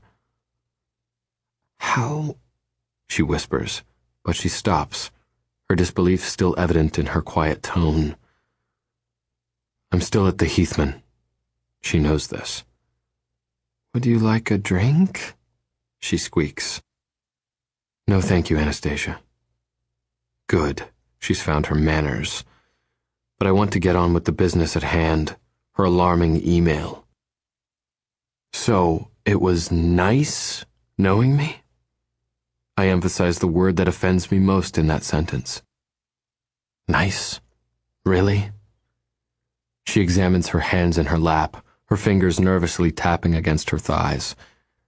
Speaker 1: How? She whispers, but she stops, her disbelief still evident in her quiet tone. I'm still at the Heathman. She knows this. Would you like a drink? She squeaks. No, thank you, Anastasia. Good. She's found her manners. But I want to get on with the business at hand, her alarming email. So, it was nice knowing me? I emphasize the word that offends me most in that sentence. Nice? Really? She examines her hands in her lap, her fingers nervously tapping against her thighs.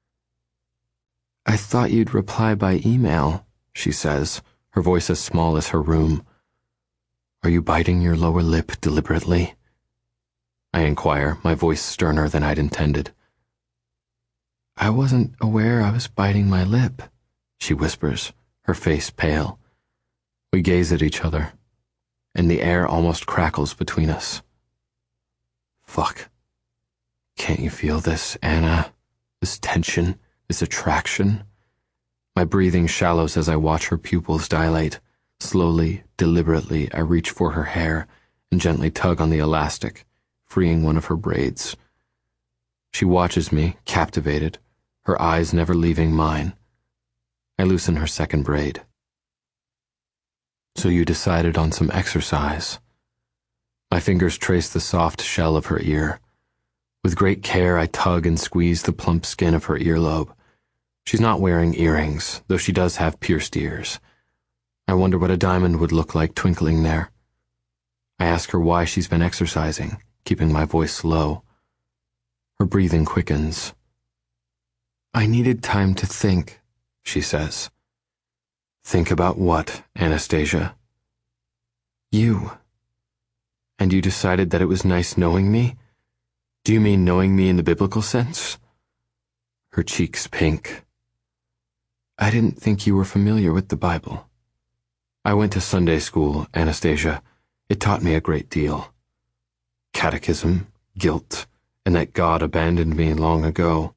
Speaker 1: I thought you'd reply by email, she says, her voice as small as her room. Are you biting your lower lip deliberately? I inquire, my voice sterner than I'd intended. I wasn't aware I was biting my lip, she whispers, her face pale. We gaze at each other, and the air almost crackles between us. Fuck. Can't you feel this, Anna? This tension, this attraction? My breathing shallows as I watch her pupils dilate. Slowly, deliberately, I reach for her hair and gently tug on the elastic, freeing one of her braids. She watches me, captivated, her eyes never leaving mine. I loosen her second braid. So you decided on some exercise. My fingers trace the soft shell of her ear. With great care, I tug and squeeze the plump skin of her earlobe. She's not wearing earrings, though she does have pierced ears. I wonder what a diamond would look like twinkling there. I ask her why she's been exercising, keeping my voice low. Her breathing quickens. I needed time to think, she says. Think about what, Anastasia? You. And you decided that it was nice knowing me? Do you mean knowing me in the biblical sense? Her cheeks pink. I didn't think you were familiar with the Bible. I went to Sunday school, Anastasia. It taught me a great deal. Catechism, guilt, and that God abandoned me long ago.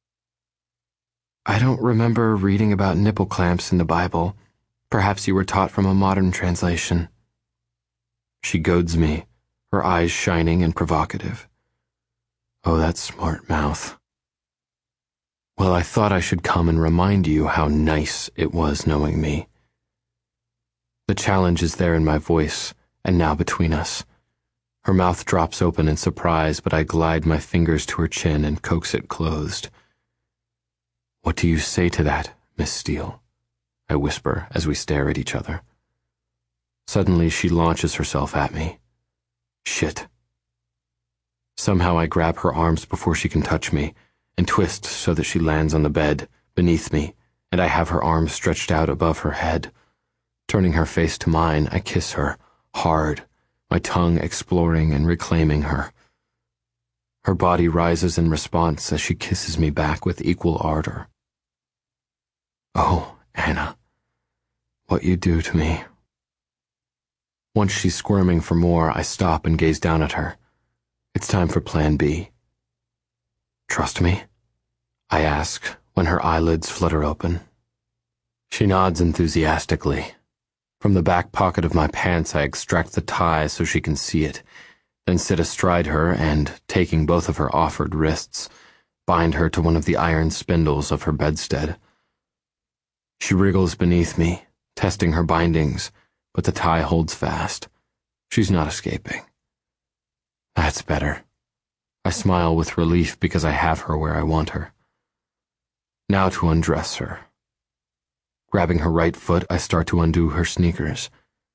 Speaker 1: I don't remember reading about nipple clamps in the Bible. Perhaps you were taught from a modern translation. She goads me, her eyes shining and provocative. Oh, that smart mouth. Well, I thought I should come and remind you how nice it was knowing me. The challenge is there in my voice, and now between us. Her mouth drops open in surprise, but I glide my fingers to her chin and coax it closed. What do you say to that, Miss Steele? I whisper as we stare at each other. Suddenly she launches herself at me. Shit. Somehow I grab her arms before she can touch me, and twist so that she lands on the bed, beneath me, and I have her arms stretched out above her head. Turning her face to mine, I kiss her, hard, my tongue exploring and reclaiming her. Her body rises in response as she kisses me back with equal ardor. Oh, Anna, what you do to me. Once she's squirming for more, I stop and gaze down at her. It's time for Plan B. Trust me? I ask when her eyelids flutter open. She nods enthusiastically. From the back pocket of my pants, I extract the tie so she can see it, then sit astride her and, taking both of her offered wrists, bind her to one of the iron spindles of her bedstead. She wriggles beneath me, testing her bindings, but the tie holds fast. She's not escaping. That's better. I smile with relief because I have her where I want her. Now to undress her. Grabbing her right foot, I start to undo her sneakers.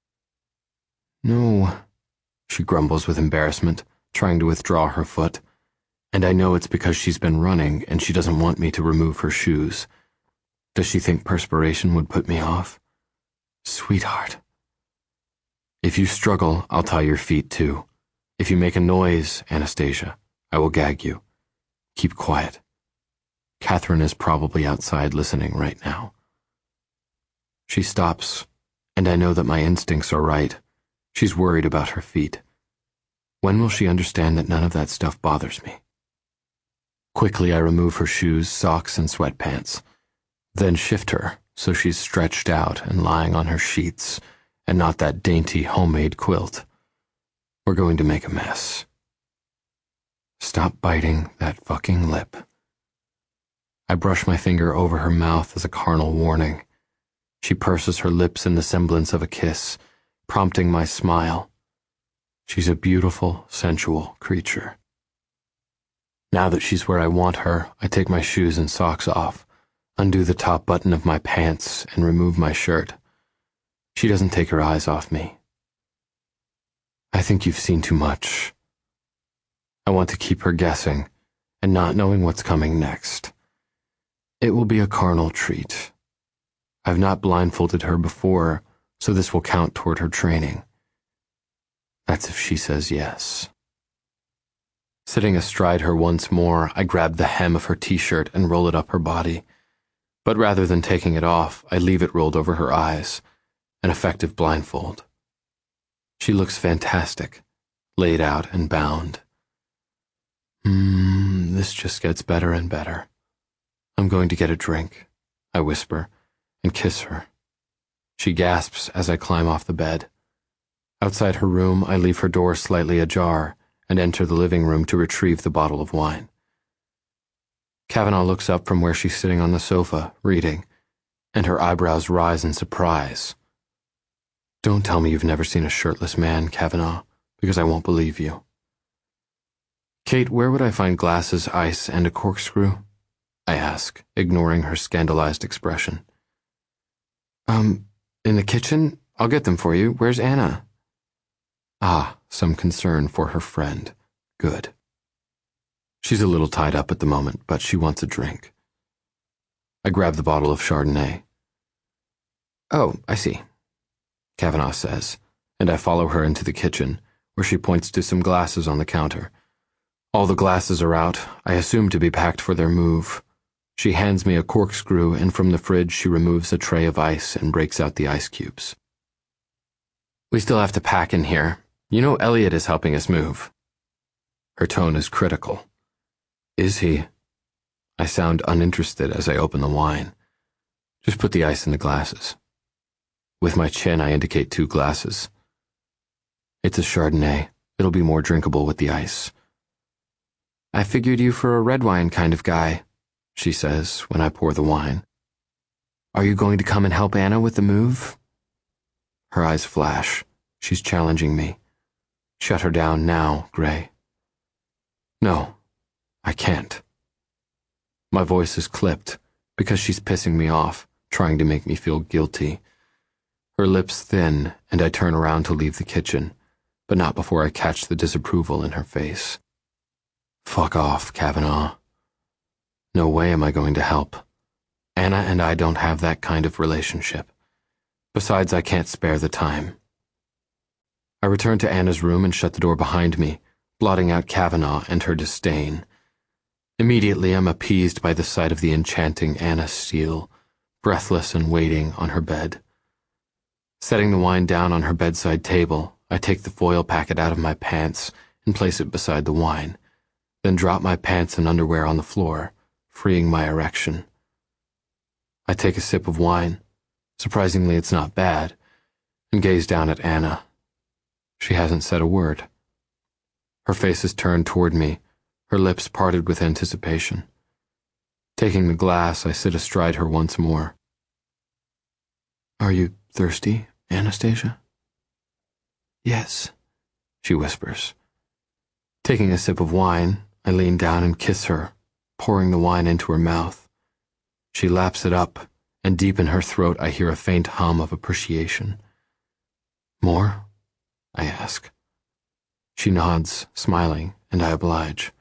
Speaker 1: No, she grumbles with embarrassment, trying to withdraw her foot, and I know it's because she's been running and she doesn't want me to remove her shoes. Does she think perspiration would put me off? Sweetheart. If you struggle, I'll tie your feet too. If you make a noise, Anastasia, I will gag you. Keep quiet. Catherine is probably outside listening right now. She stops, and I know that my instincts are right. She's worried about her feet. When will she understand that none of that stuff bothers me? Quickly, I remove her shoes, socks, and sweatpants, then shift her so she's stretched out and lying on her sheets, and not that dainty homemade quilt. We're going to make a mess. Stop biting that fucking lip. I brush my finger over her mouth as a carnal warning. She purses her lips in the semblance of a kiss, prompting my smile. She's a beautiful, sensual creature. Now that she's where I want her, I take my shoes and socks off, undo the top button of my pants, and remove my shirt. She doesn't take her eyes off me. I think you've seen too much. I want to keep her guessing, and not knowing what's coming next. It will be a carnal treat. I've not blindfolded her before, so this will count toward her training. That's if she says yes. Sitting astride her once more, I grab the hem of her t-shirt and roll it up her body. But rather than taking it off, I leave it rolled over her eyes, an effective blindfold. She looks fantastic, laid out and bound. Mmm, this just gets better and better. I'm going to get a drink, I whisper, and kiss her. She gasps as I climb off the bed. Outside her room, I leave her door slightly ajar and enter the living room to retrieve the bottle of wine. Kavanaugh looks up from where she's sitting on the sofa, reading, and her eyebrows rise in surprise. Don't tell me you've never seen a shirtless man, Kavanaugh, because I won't believe you. Kate, where would I find glasses, ice, and a corkscrew? I ask, ignoring her scandalized expression. Um, in the kitchen? I'll get them for you. Where's Anna? Ah, some concern for her friend. Good. She's a little tied up at the moment, but she wants a drink. I grab the bottle of Chardonnay. Oh, I see, Kavanaugh says, and I follow her into the kitchen, where she points to some glasses on the counter. All the glasses are out, I assume to be packed for their move. She hands me a corkscrew, and from the fridge she removes a tray of ice and breaks out the ice cubes. We still have to pack in here. You know Elliot is helping us move. Her tone is critical. Is he? I sound uninterested as I open the wine. Just put the ice in the glasses. With my chin, I indicate two glasses. It's a Chardonnay. It'll be more drinkable with the ice. I figured you for a red wine kind of guy, she says when I pour the wine. Are you going to come and help Anna with the move? Her eyes flash. She's challenging me. Shut her down now, Gray. No, I can't. My voice is clipped because she's pissing me off, trying to make me feel guilty. Her lips thin, and I turn around to leave the kitchen, but not before I catch the disapproval in her face. Fuck off, Kavanaugh. No way am I going to help. Anna and I don't have that kind of relationship. Besides, I can't spare the time. I return to Anna's room and shut the door behind me, blotting out Kavanaugh and her disdain. Immediately, I'm appeased by the sight of the enchanting Anna Steele, breathless and waiting on her bed. Setting the wine down on her bedside table, I take the foil packet out of my pants and place it beside the wine, then drop my pants and underwear on the floor, freeing my erection. I take a sip of wine. Surprisingly, it's not bad, and gaze down at Anna. She hasn't said a word. Her face is turned toward me, her lips parted with anticipation. Taking the glass, I sit astride her once more. Are you thirsty, Anastasia? Yes, she whispers. Taking a sip of wine, I lean down and kiss her, pouring the wine into her mouth. She laps it up, and deep in her throat I hear a faint hum of appreciation. More? I ask. She nods, smiling, and I oblige.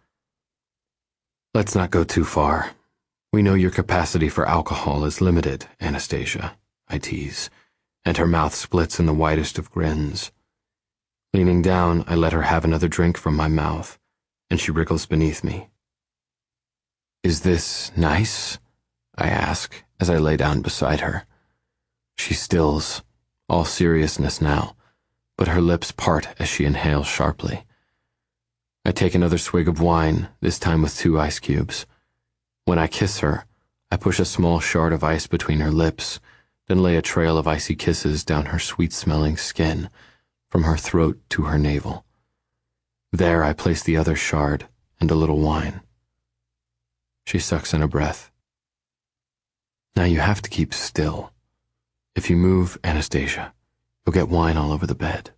Speaker 1: Let's not go too far. We know your capacity for alcohol is limited, Anastasia, I tease, and her mouth splits in the widest of grins. Leaning down, I let her have another drink from my mouth, and she wriggles beneath me. Is this nice? I ask as I lay down beside her. She stills, all seriousness now, but her lips part as she inhales sharply. I take another swig of wine, this time with two ice cubes. When I kiss her, I push a small shard of ice between her lips, then lay a trail of icy kisses down her sweet-smelling skin, from her throat to her navel. There I place the other shard and a little wine. She sucks in a breath. Now you have to keep still. If you move, Anastasia, you'll get wine all over the bed.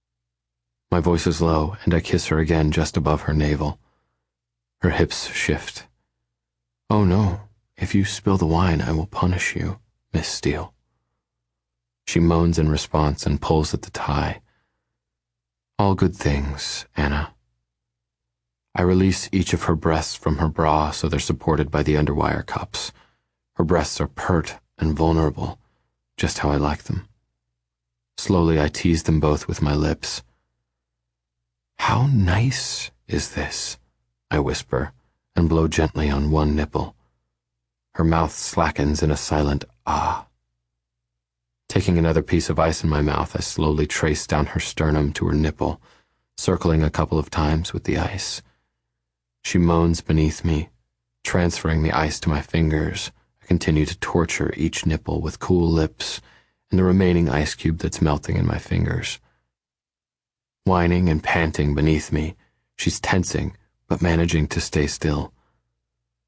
Speaker 1: My voice is low, and I kiss her again just above her navel. Her hips shift. Oh no, if you spill the wine, I will punish you, Miss Steele. She moans in response and pulls at the tie. All good things, Anna. I release each of her breasts from her bra so they're supported by the underwire cups. Her breasts are pert and vulnerable, just how I like them. Slowly I tease them both with my lips. How nice is this? I whisper, and blow gently on one nipple. Her mouth slackens in a silent ah. Taking another piece of ice in my mouth, I slowly trace down her sternum to her nipple, circling a couple of times with the ice. She moans beneath me, transferring the ice to my fingers. I continue to torture each nipple with cool lips and the remaining ice cube that's melting in my fingers. Whining and panting beneath me, she's tensing, but managing to stay still.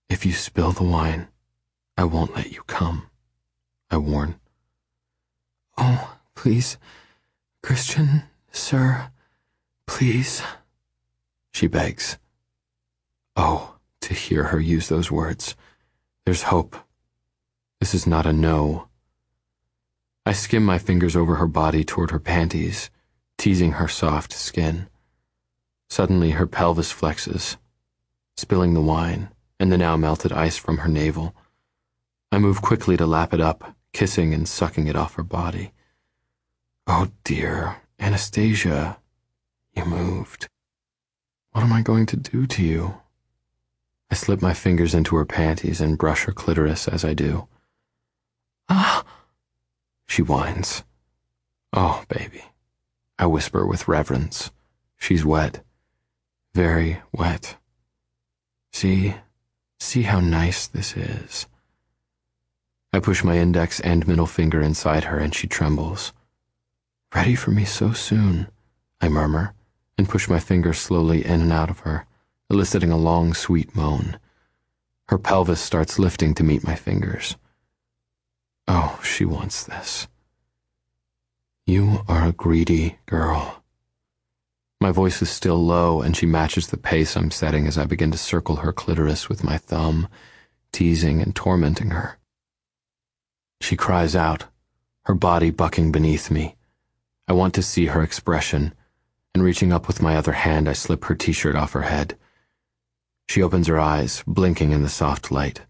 Speaker 1: If you spill the wine, I won't let you come, I warn.
Speaker 2: Oh, please, Christian, sir, please,
Speaker 1: she begs. Oh, to hear her use those words. There's hope. This is not a no. I skim my fingers over her body toward her panties, teasing her soft skin. Suddenly her pelvis flexes, spilling the wine and the now melted ice from her navel. I move quickly to lap it up, kissing and sucking it off her body. Oh dear, Anastasia, you moved. What am I going to do to you? I slip my fingers into her panties and brush her clitoris as I do.
Speaker 2: Ah,
Speaker 1: she whines. Oh, baby, I whisper with reverence. She's wet. Very wet. See, see how nice this is. I push my index and middle finger inside her and she trembles. Ready for me so soon, I murmur, and push my finger slowly in and out of her, eliciting a long, sweet moan. Her pelvis starts lifting to meet my fingers. Oh, she wants this. You are a greedy girl. My voice is still low, and she matches the pace I'm setting as I begin to circle her clitoris with my thumb, teasing and tormenting her. She cries out, her body bucking beneath me. I want to see her expression, and reaching up with my other hand, I slip her t-shirt off her head. She opens her eyes, blinking in the soft light.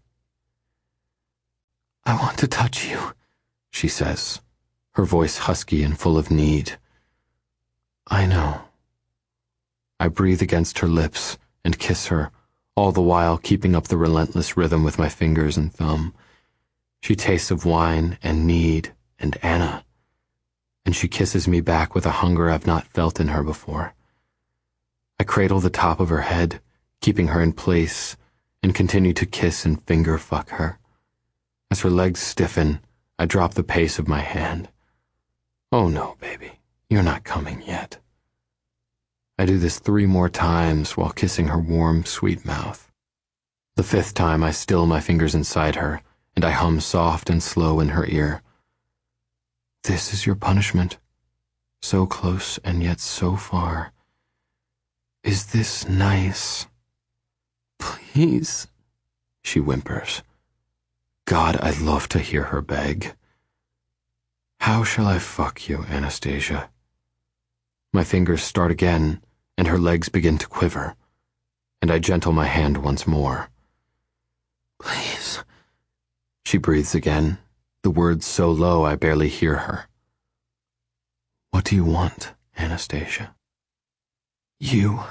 Speaker 2: I want to touch you,
Speaker 1: she says, her voice husky and full of need. I know. I breathe against her lips and kiss her, all the while keeping up the relentless rhythm with my fingers and thumb. She tastes of wine and need and Anna, and she kisses me back with a hunger I've not felt in her before. I cradle the top of her head, keeping her in place, and continue to kiss and finger fuck her. As her legs stiffen, I drop the pace of my hand. Oh no, baby, you're not coming yet. I do this three more times while kissing her warm, sweet mouth. The fifth time I still my fingers inside her, and I hum soft and slow in her ear. This is your punishment, so close and yet so far. Is this nice?
Speaker 2: Please,
Speaker 1: she whimpers. God, I'd love to hear her beg. How shall I fuck you, Anastasia? My fingers start again, and her legs begin to quiver, and I gentle my hand once more.
Speaker 2: Please,
Speaker 1: she breathes again, the words so low I barely hear her. What do you want, Anastasia?
Speaker 2: You.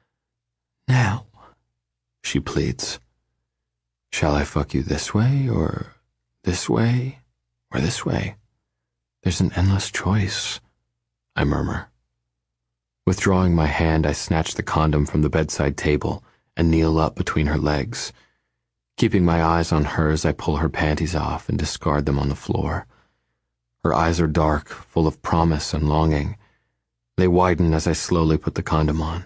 Speaker 2: Now,
Speaker 1: she pleads. Shall I fuck you this way, or this way, or this way? There's an endless choice, I murmur. Withdrawing my hand, I snatch the condom from the bedside table and kneel up between her legs. Keeping my eyes on hers, I pull her panties off and discard them on the floor. Her eyes are dark, full of promise and longing. They widen as I slowly put the condom on.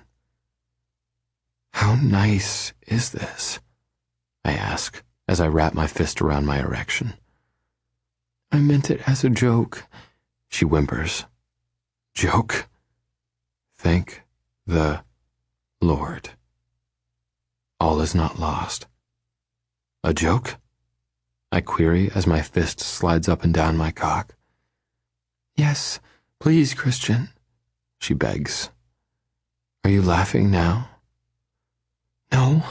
Speaker 1: How nice is this? I ask, as I wrap my fist around my erection.
Speaker 2: I meant it as a joke,
Speaker 1: she whimpers. Joke? Thank the Lord. All is not lost. A joke? I query as my fist slides up and down my cock.
Speaker 2: Yes, please, Christian,
Speaker 1: she begs. Are you laughing now?
Speaker 2: No.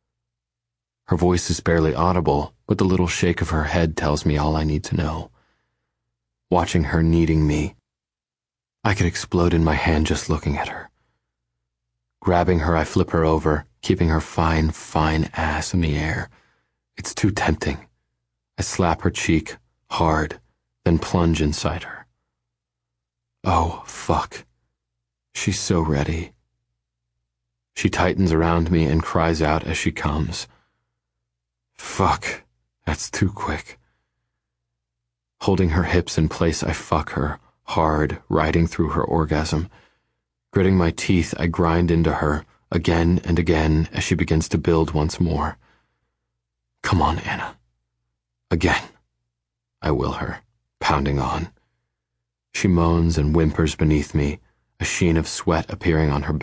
Speaker 1: Her voice is barely audible, but the little shake of her head tells me all I need to know. Watching her needing me, I could explode in my hand just looking at her. Grabbing her, I flip her over, keeping her fine, fine ass in the air. It's too tempting. I slap her cheek, hard, then plunge inside her. Oh, fuck. She's so ready. She tightens around me and cries out as she comes. Fuck, that's too quick. Holding her hips in place, I fuck her, hard, riding through her orgasm. Gritting my teeth, I grind into her, again and again, as she begins to build once more. Come on, Anna. Again. I will her, pounding on. She moans and whimpers beneath me, a sheen of sweat appearing on her